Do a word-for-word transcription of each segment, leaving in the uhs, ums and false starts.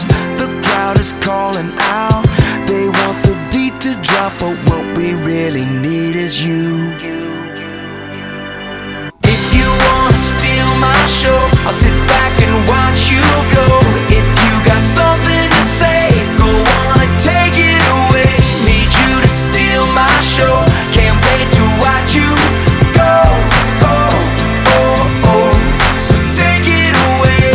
house, the crowd is calling out. They want the beat to drop, but what we really need is you. If you wanna steal my show, I'll sit back and watch you go. If you got something to say, go on and take it away. Need you to steal my show, can't wait to watch you go. Oh, oh, oh, so take it away.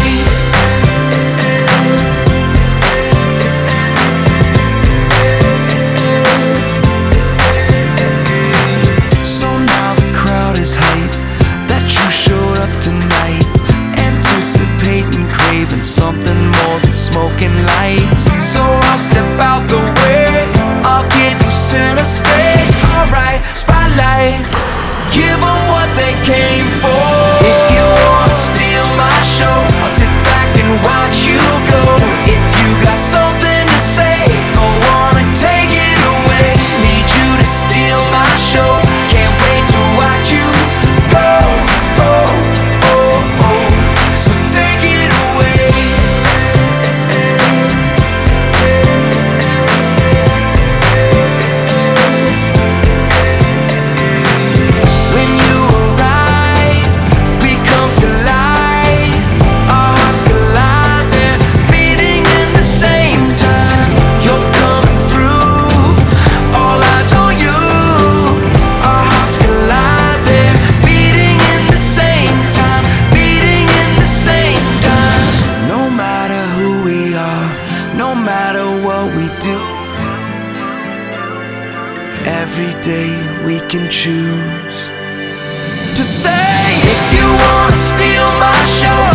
So now the crowd is hyped that you showed up tonight, anticipating, craving something more than smoking lights. So I'll step out the way, I'll give you center stage. Alright, spotlight, give them what they came for. If you wanna steal my show, I'll sit back and watch you go. If you got something to say, go on and take it away. Need you to steal my show, can't wait to watch you go. Oh, oh, oh, so take it away. When you arrive, we come to life. Our hearts collide, they're beating in the same time. You're coming through, all eyes on you. Our hearts collide, they're beating in the same time, beating in the same time. No matter who we are, no matter what we do, every day we can choose to say, if you wanna steal my show,